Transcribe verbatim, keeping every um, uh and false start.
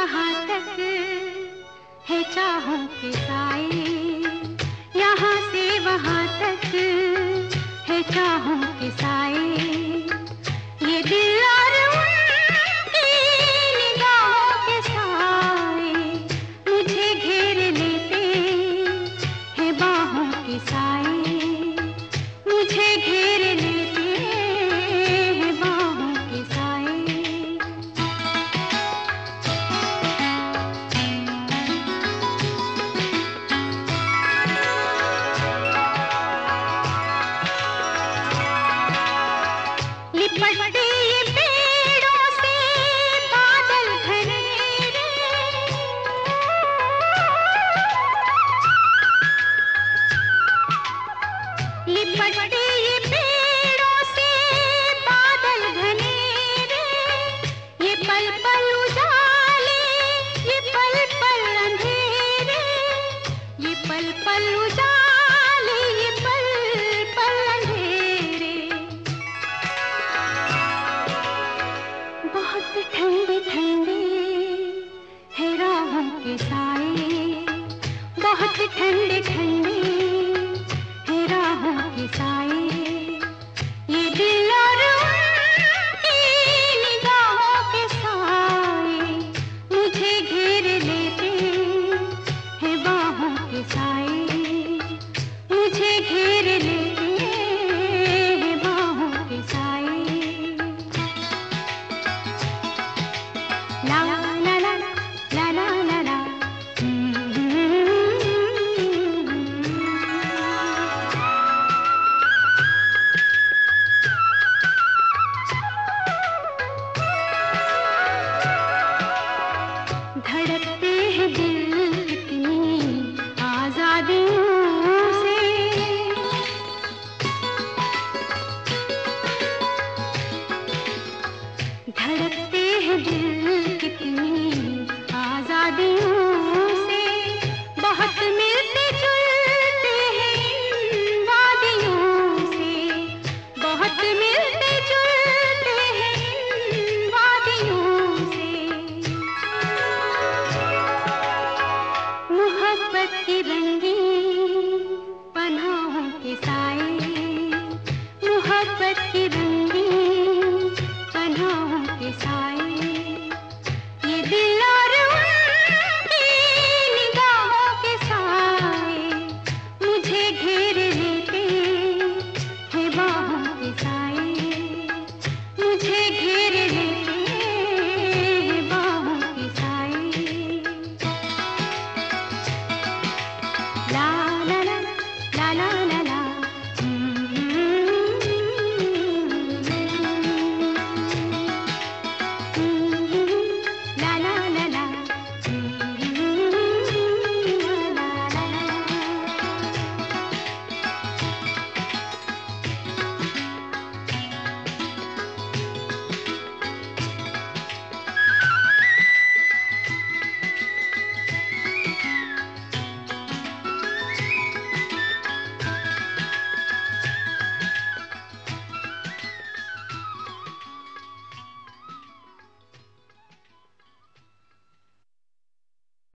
कहाँ तक है चाहों के साए, यहाँ से वहाँ तक है चाहों के साए। ये दिल और उनकी निगाहों के साए मुझे घेर लेते हैं बाहों के साए, मुझे घेर लेते हैं बाहों के साए। लिपटते ये पेड़ों से बादल घने रे, लिपटते ये पेड़ों से बादल घने रे, ये पल पल उजाले, ये पल पल अंधेरे, ये पल पल उजाले, ये पल पल अंधेरे। बहुत ठंडे ठंडे है राहों के साए, बहुत ठंडे ठंडे है राहों के साए। ये दिल और उनकी निगाहों के साए मुझे घेर लेते हैं बाहों के साए, मुझे घेर लेते हैं बाहों के साए। La la la la la la la la. धड़कते हैं दिल कितनी आजादी